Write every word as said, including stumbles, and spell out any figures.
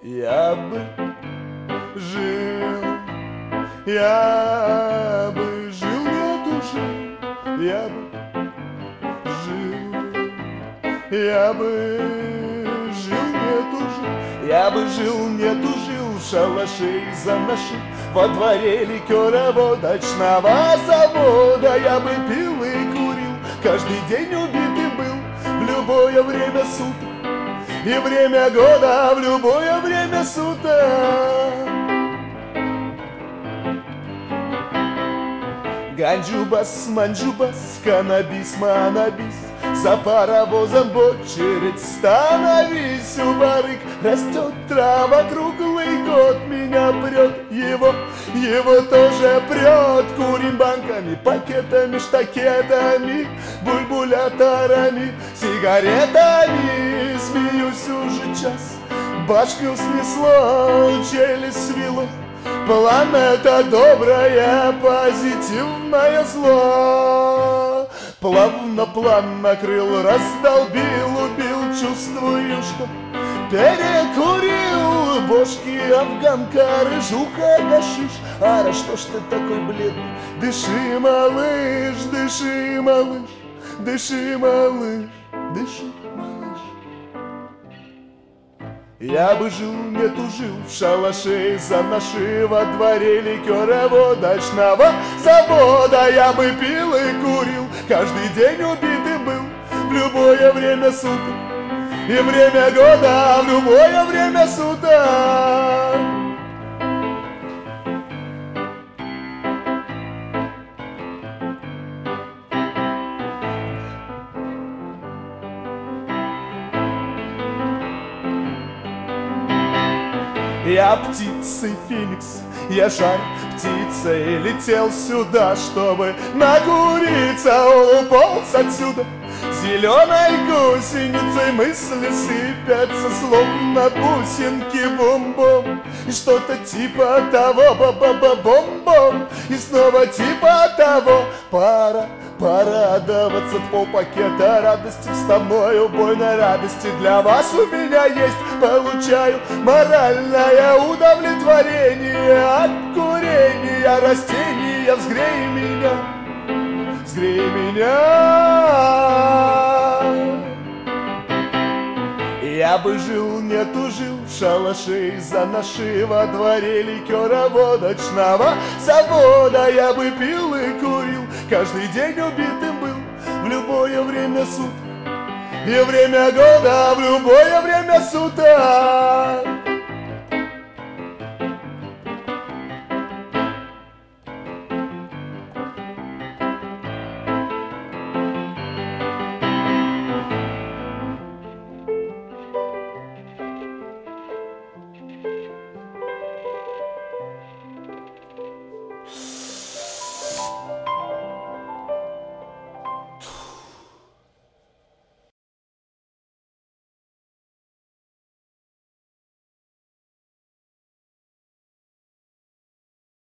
Я бы жил, я бы жил, не тужил, я бы жил, я бы жил, не тужил, я бы жил, не тужил, в шалаше за нашим, во дворе ликеро-водочного завода. Я бы пил и курил, каждый день убитый был, в любое время суток и время года, в любое время суток. Ганджубас, манджубас, каннабис, манабис, за паровозом в очередь становись. У барыг растет трава, круглый год меня прет, его, его тоже прет. Курим банками, пакетами, штакетами, бульбуляторами, сигаретами. Смеюсь уже час, башню снесло, челюсть свело. Планета добрая, позитивное зло. Плавно план накрыл, раздолбил, убил, чувствую, что перекурил. Бошки, афганка, рыжуха, гашиш. Ара, что ж ты такой бледный? Дыши, малыш, дыши, малыш, дыши, малыш, дыши, малыш. Я бы жил, не тужил, в шалаше за наши, во дворе ликеро-водочного завода. Я бы пил и курил, каждый день убитый был, в любое время суток и время года, в любое время суток. Я птица феникс, я жар птицей летел сюда, чтобы накуриться, уполз отсюда. Зеленой гусеницей мысли сыпятся, словно бусинки бум-бум. И что-то типа того, ба-ба-ба-бом-бом. И снова типа того, пора порадоваться, полпакета радости, вставной убойной радости для вас у меня есть. Получаю моральное удовлетворение от курения растения. Взгрей меня, взгрей меня. Я бы жил, не тужил, в шалаше за наши, во дворе ликеро-водочного завода. Я бы пил и курил, каждый день убитым был, в любое время суток и время года, в любое время суток.